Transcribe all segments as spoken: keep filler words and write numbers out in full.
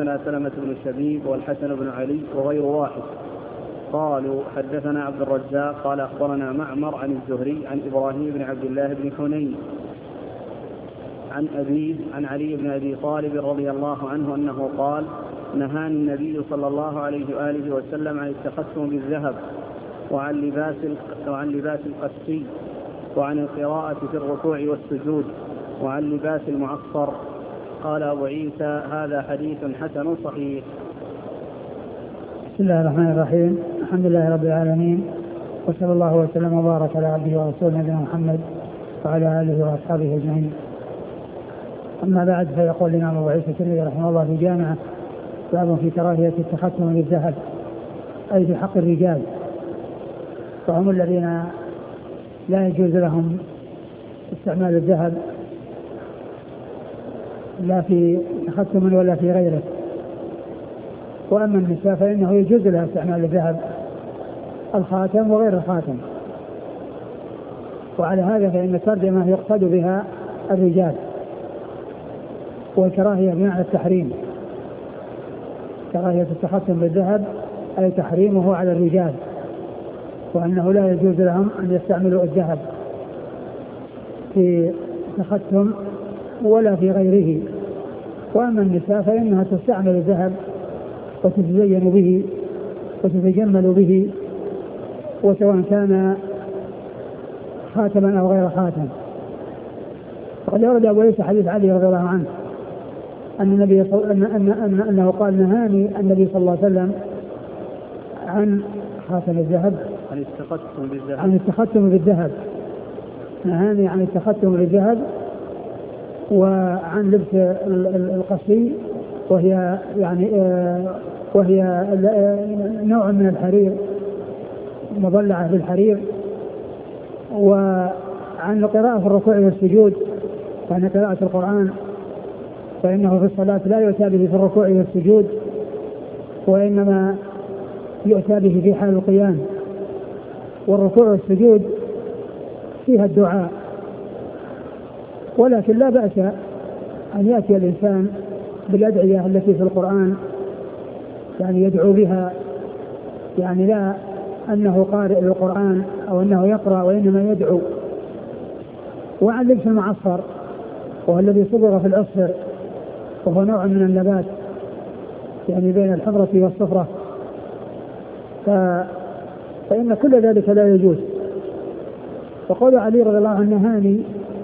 حدثنا سلمة بن شبيب والحسن بن علي وغير واحد قالوا حدثنا عبد الرزاق قال أخبرنا معمر عن الزهري عن إبراهيم بن عبد الله بن حنين عن أبيه عن علي بن أبي طالب رضي الله عنه أنه قال نهاني النبي صلى الله عليه وآله وسلم عن التختم بالذهب وعن لباس وعن لباس القسي وعن القراءة في الركوع والسجود وعن لباس المعصر. قال أبو عيسى هذا حديث حسن صحيح. بسم الله الرحمن الرحيم. الحمد لله رب العالمين، وصلى الله وسلم وبارك على عبده ورسوله نبينا محمد وعلى آله وأصحابه أجمعين. أما بعد، فيقول الإمام أبو عيسى الترمذي رحمه الله في جامعة باب في كراهية التختم بالذهب، أي في حق الرجال، وهم الذين لا يجوز لهم استعمال الذهب لا في تختم ولا في غيره. وأما النساء فإنه يجوز لها استعمال الذهب، الخاتم وغير الخاتم. وعلى هذا فإن الترجمة يقصد بها الرجال، والكراهية بمعنى التحريم. كراهية التختم بالذهب أي تحريمه على الرجال، وأنه لا يجوز لهم أن يستعملوا الذهب في تختم ولا في غيره. وأما النساء فإنها تستعمل الذهب وتتزين به وتتجمل به، وسواء كان خاتما أو غير خاتم. وقد يرد أبو عيسى حديث علي رضي الله عنه أن النبي صل... أن... أن... أن... أنه قال نهاني النبي صلى الله عليه وسلم عن خاتم الذهب عن التختم بالذهب عن التختم بالذهب نهاني عن التختم بالذهب وعن لبس القصي، وهي يعني وهي نوع من الحرير مضلعة بالحرير، وعن القراءة في الركوع والسجود، وعن قراءة القرآن، فإنه في الصلاة لا يؤتى به في الركوع والسجود، وإنما يؤتى به في حال القيام. والركوع والسجود فيها الدعاء، ولكن لا بأس أن يأتي الإنسان بالأدعية التي في القرآن، يعني يدعو بها، يعني لا أنه قارئ للقرآن أو أنه يقرأ، وإنما يدعو. وعن لبس المعصر، وهو الذي صبغ في العصفر، وهو نوع من النبات يعني بين الحمرة والصفرة، ف... فإن كل ذلك لا يجوز. وقول علي رضي الله عنه نهاني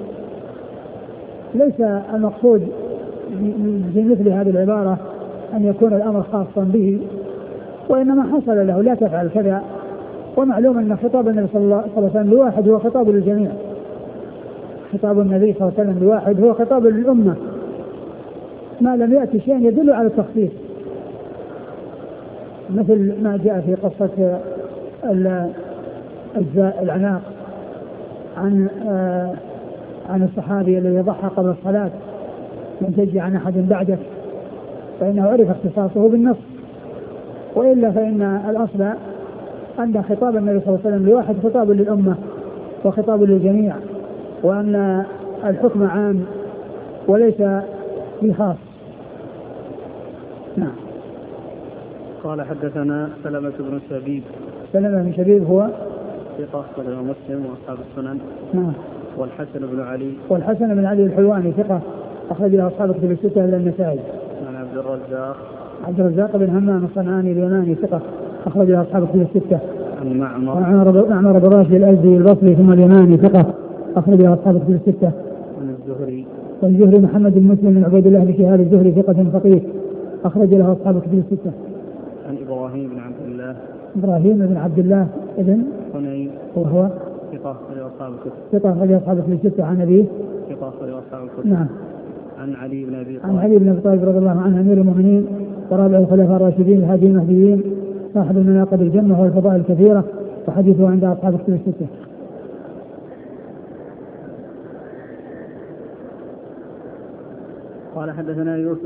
ليس المقصود في مثل هذه العبارة أن يكون الأمر خاصا به، وإنما حصل له لا تفعل كذا. ومعلوم أن خطاب النبي صلى الله عليه وسلم لواحد هو خطاب للجميع، خطاب النبي صلى الله عليه وسلم لواحد هو خطاب للأمة، ما لم يأتي شيء يدل على التخصيص، مثل ما جاء في قصة العناق عن آه عن الصحابي الذي ضحى قبل الصلاة من تجي عن أحد بعدك، فإنه عرف اختصاصه بالنص. وإلا فإن الأصل أن خطاب النبي صلى الله عليه وسلم لواحد خطاب للأمة وخطاب للجميع، وأن الحكم عام وليس بخاص. نعم. قال حدثنا سلمة بن شبيب. سلمة بن شبيب هو ثقة أخرجه مسلم وأصحاب السنن. نعم. والحسن بن علي. والحسن بن علي الحلواني ثقة أخرج له أصحاب الكتب الستة إلا النسائي. عن عبد الرزاق. عبد الرزاق بن همام الصنعاني اليماني ثقة أخرج له أصحاب الكتب الستة. عن معمر. معمر بن راشد الأزدي البصري ثم اليماني ثقة أخرج له أصحاب الكتب الستة. عن الزهري. والزهري محمد بن مسلم بن عبيد الله بن شهاب الزهري ثقة فقيه أخرج له أصحاب الكتب الستة. عن إبراهيم بن عبد الله. إبراهيم بن عبد الله ابن حنين وهو ثقة أخرج أصحاب الكتب. ثقة أخرج أصحاب الكتب الستة. عن أبيه ثقة أخرج أصحاب الكتب. نعم. عن علي بن أبي طالب. عن علي بن أبي طالب رضي الله عنه أمير المؤمنين ورابع الخلفاء الراشدين الهادي المهديين صاحب المناقب الجنة والفضائل الكثيرة، وحديثه عند أصحاب الكتب الستة. قال حدثنا يوسف